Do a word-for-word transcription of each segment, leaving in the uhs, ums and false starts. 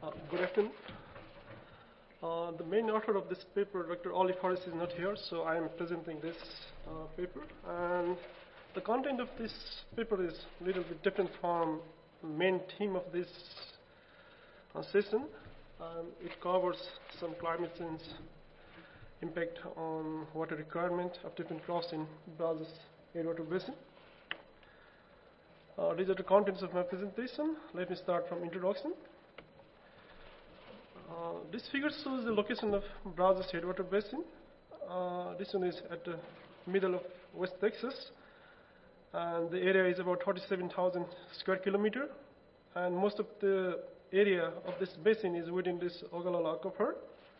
Uh, good afternoon. Uh, the main author of this paper, Doctor Olive Harris, is not here, so I am presenting this uh, paper. And the content of this paper is a little bit different from the main theme of this uh, session. Um, it covers some climate change impact on water requirement of different crops in Brazos Headwater Basin. Uh, these are the contents of my presentation. Let me start from introduction. Uh, this figure shows the location of Brazos Headwater Basin. Uh, this one is at the middle of West Texas, and the area is about forty-seven thousand square kilometer, and most of the area of this basin is within this Ogallala aquifer.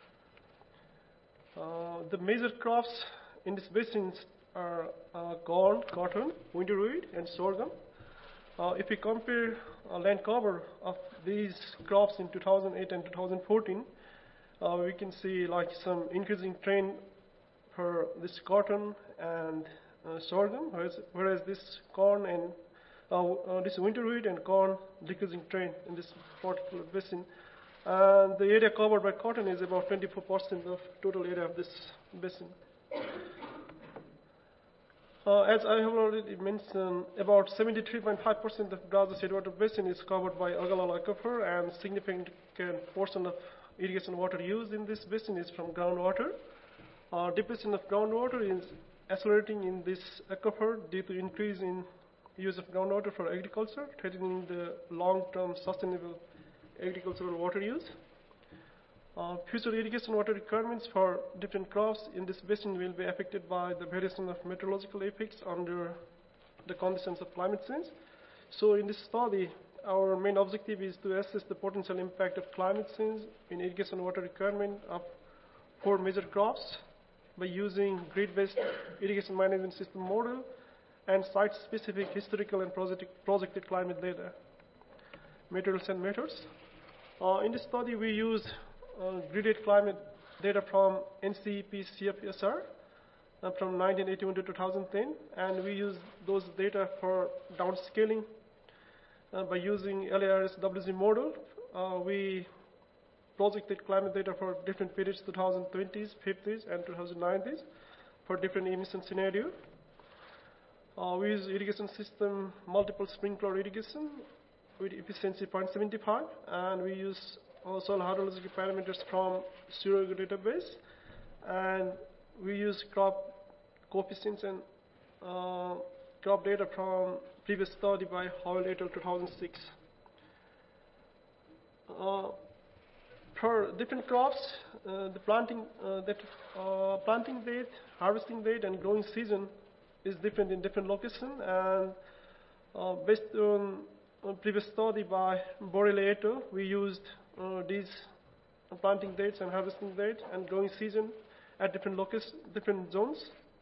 Uh, the major crops in this basin are uh, corn, cotton, winter wheat, and sorghum. Uh, if we compare uh, land cover of these crops in two thousand eight and two thousand fourteen, uh, we can see like some increasing trend for this cotton and uh, sorghum, whereas, whereas this corn and uh, uh, this winter wheat and corn decreasing trend in this particular basin. And the area covered by cotton is about twenty-four percent of total area of this basin. Uh, as I have already mentioned, about seventy-three point five percent of Brazos Headwater Basin is covered by Ogallala aquifer, and significant portion of irrigation water used in this basin is from groundwater. Uh, depletion of groundwater is accelerating in this aquifer due to increase in use of groundwater for agriculture, threatening the long-term sustainable agricultural water use. Uh, future irrigation water requirements for different crops in this basin will be affected by the variation of meteorological effects under the conditions of climate change. So in this study, our main objective is to assess the potential impact of climate change in irrigation water requirement of four major crops by using grid-based irrigation management system model and site-specific historical and projected, projected climate data, materials and methods. Uh, in this study, we use Uh, graded climate data from N C E P C F S R uh, from nineteen eighty-one to two thousand ten, and we use those data for downscaling uh, by using L A R S W Z model. Uh, we projected climate data for different periods, twenty twenties, fifties, and twenty nineties for different emission scenario. Uh, we use irrigation system multiple sprinkler irrigation with efficiency zero point seven five, and we use Uh, soil hydrological parameters from Surrey database, and we use crop coefficients and uh, crop data from previous study by Howell et al. two thousand six. Uh, for different crops, uh, the planting uh, that uh, planting date, harvesting date, and growing season is different in different locations, and uh, based on, on previous study by Borrell et al., we used Uh, these planting dates and harvesting date and growing season at different locations, different zones.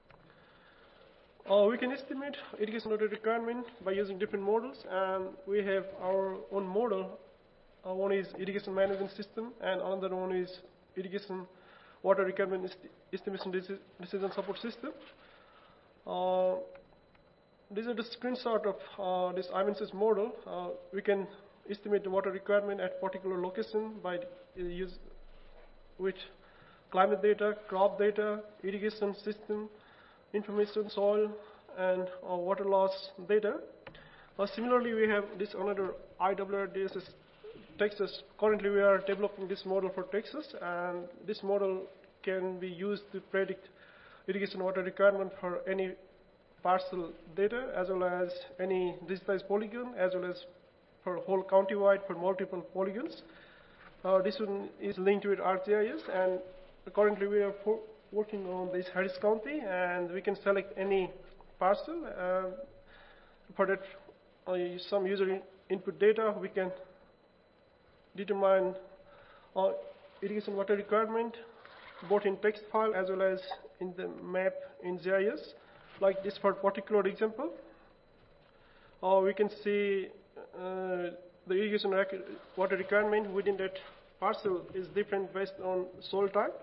Uh, we can estimate irrigation water requirement by using different models, and we have our own model. Uh, one is irrigation management system, and another one is irrigation water requirement est estimation deci decision support system. Uh, these are the screenshot of uh, this I M S S model. Uh, we can estimate the water requirement at particular location by uh, use with climate data, crop data, irrigation system information, soil, and uh, water loss data. Uh, similarly, we have this another I W R D S S Texas. Currently, we are developing this model for Texas, and this model can be used to predict irrigation water requirement for any parcel data, as well as any digitized polygon, as well as for whole county-wide for multiple polygons. Uh, this one is linked with ArcGIS, and currently we are working on this Harris County, and we can select any parcel. Uh, for that, uh, some user in input data, we can determine uh, irrigation water requirement, both in text file as well as in the map in G I S. Like this for particular example, uh, we can see Uh, the irrigation water requirement within that parcel is different based on soil type.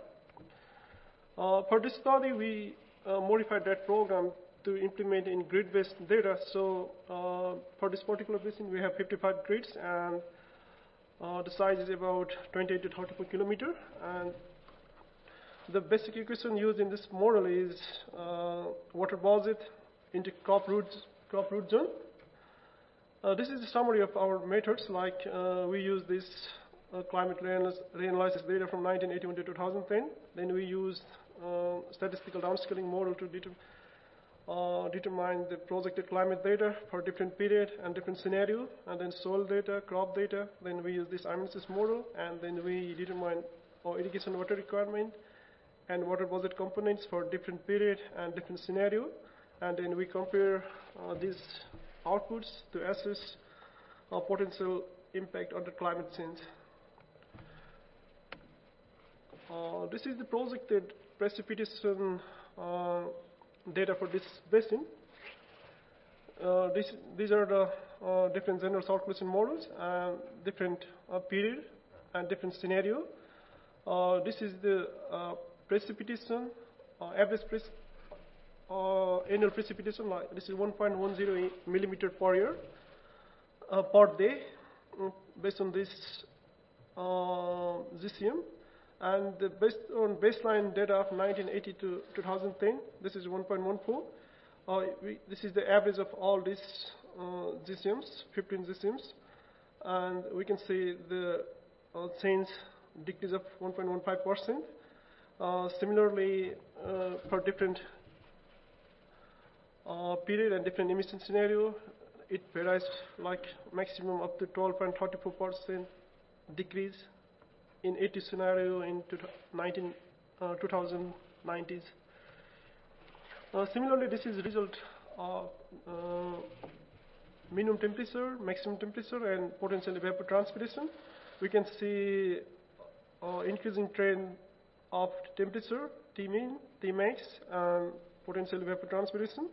Uh, for this study, we uh, modified that program to implement in grid-based data. So uh, for this particular basin, we have fifty-five grids, and Uh, the size is about twenty-eight to thirty-four kilometer, and the basic equation used in this model is uh, water budget into crop root crop root zone. Uh, this is a summary of our methods. Like uh, we use this uh, climate reanalysis data from nineteen eighty-one to two thousand ten. Then we used uh, statistical downscaling model to determine Uh, determine the projected climate data for different period and different scenario, and then soil data, crop data. Then we use this IMSys model, and then we determine our irrigation water requirement and water budget components for different period and different scenario, and then we compare uh, these outputs to assess our potential impact on the climate change. Uh, this is the projected precipitation uh, data for this basin. Uh, this, these are the uh, different general circulation models and different uh, period and different scenario. Uh, this is the uh, precipitation, uh, average pres uh, annual precipitation. Like this is one point one zero millimeter per year uh, per day, uh, based on this uh, G C M. And the based on baseline data of nineteen eighty to two thousand ten, this is one point one four. Uh, we, this is the average of all these uh, G C Ms, fifteen G C Ms. And we can see the uh, change decrease of one point one five percent. Uh, similarly, uh, for different uh, period and different emission scenario, it varies like maximum up to twelve point three four percent decrease in eighty scenario in nineteen, uh, twenty nineties. Uh, similarly, this is result of uh, minimum temperature, maximum temperature, and potential evapotranspiration. We can see uh, increasing trend of temperature, T min, T max, and potential evapotranspiration.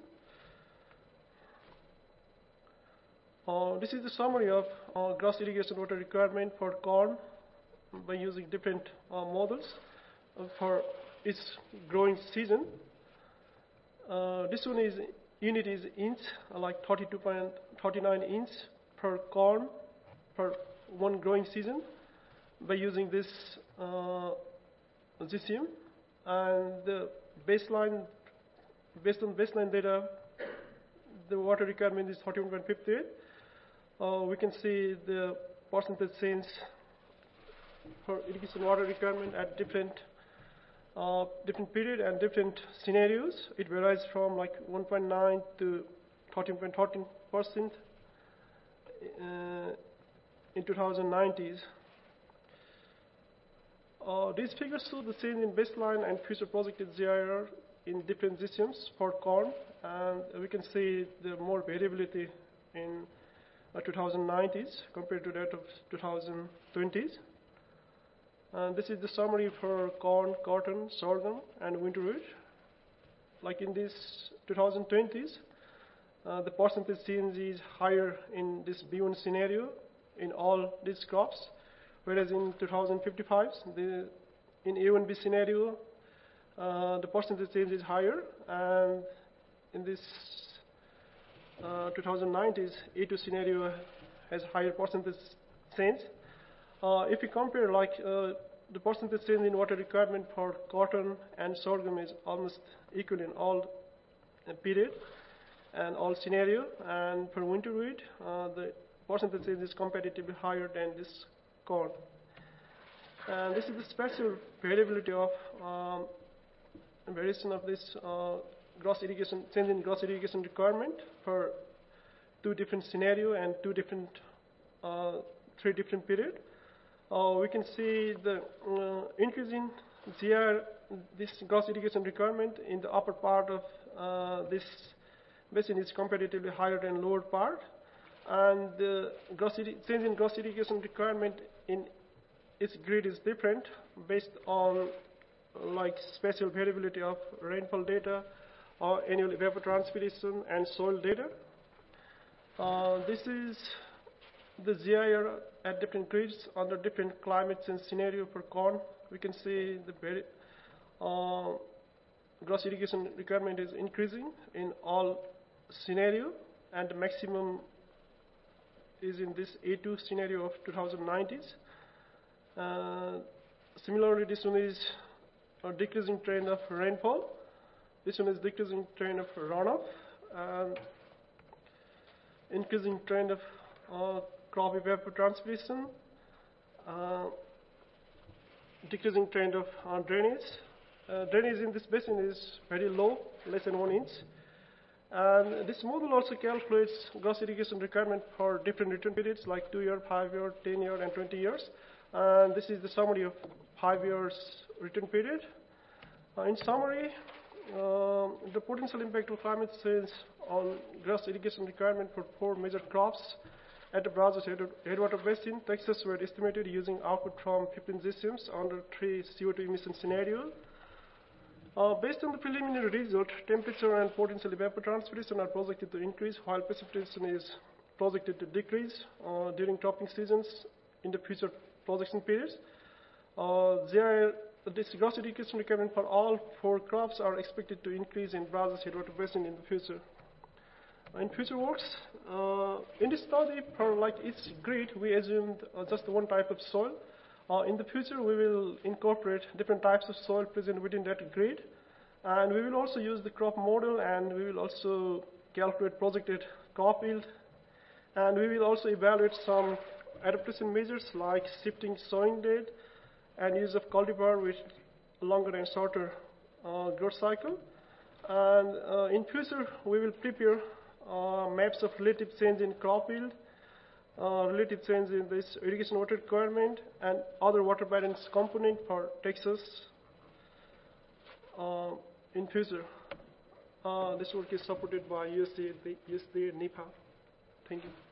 Uh, this is the summary of uh, gross irrigation water requirement for corn by using different uh, models uh, for its growing season. Uh, this one is unit is inch, uh, like thirty-two point three nine inch per corn per one growing season by using this uh, G C M. And the baseline, based on baseline data, the water requirement is thirty-one point five eight. Uh, we can see the percentage change for irrigation water requirement at different uh, different period and different scenarios. It varies from like one point nine to thirteen point one three percent uh, in twenty nineties. Uh, these figures show the change in baseline and future projected G I R in different G C Ms for corn, and we can see the more variability in uh, twenty nineties compared to that of twenty twenties. And this is the summary for corn, cotton, sorghum, and winter wheat. Like in these twenty twenties, uh, the percentage change is higher in this B one scenario in all these crops, whereas in twenty fifty-five, the, in A one B scenario, uh, the percentage change is higher, and in this uh, twenty nineties, A two scenario has higher percentage change. Uh, if you compare, like uh, the percentage change in water requirement for cotton and sorghum is almost equal in all uh, period and all scenario, and for winter wheat, uh, the percentage change is comparatively higher than this corn. And this is the special variability of um, variation of this uh, gross irrigation change in gross irrigation requirement for two different scenario and two different uh, three different period. Uh, we can see the uh, increase in G R, this gross irrigation requirement in the upper part of uh, this basin is comparatively higher than lower part, and the gross change in gross irrigation requirement in its grid is different based on like spatial variability of rainfall data or annual evapotranspiration and soil data. Uh, this is the G I R at different grids under different climates and scenario for corn. We can see the very, uh, gross irrigation requirement is increasing in all scenario, and the maximum is in this A two scenario of twenty nineties. Uh, similarly, this one is a decreasing trend of rainfall. This one is decreasing trend of runoff, and increasing trend of uh, crop evapotranspiration, uh, decreasing trend of uh, drainage. Uh, drainage in this basin is very low, less than one inch. And this model also calculates gross irrigation requirement for different return periods like two year, five year, ten year, and twenty years. And this is the summary of five years return period. Uh, in summary, uh, the potential impact of climate change on gross irrigation requirement for four major crops at the Brazos head headwater basin, Texas, were estimated using output from fifteen G S I Ms under three C O two emission scenarios. Uh, based on the preliminary result, temperature and potential evapotranspiration are projected to increase, while precipitation is projected to decrease uh, during cropping seasons in the future projection periods. Uh, there, this gross irrigation requirement for all four crops are expected to increase in Brazos headwater basin in the future. In future works, uh, in this study, for like each grid, we assumed uh, just one type of soil. Uh, in the future, we will incorporate different types of soil present within that grid. And we will also use the crop model, and we will also calculate projected crop yield. And we will also evaluate some adaptation measures like shifting sowing date and use of cultivar with longer and shorter uh, growth cycle. And uh, in future, we will prepare uh, maps of relative change in crop yield, Uh, relative change in this irrigation water requirement, and other water balance component for Texas uh, in future. Uh, this work is supported by U S D A, U S D A, NEPA. Thank you.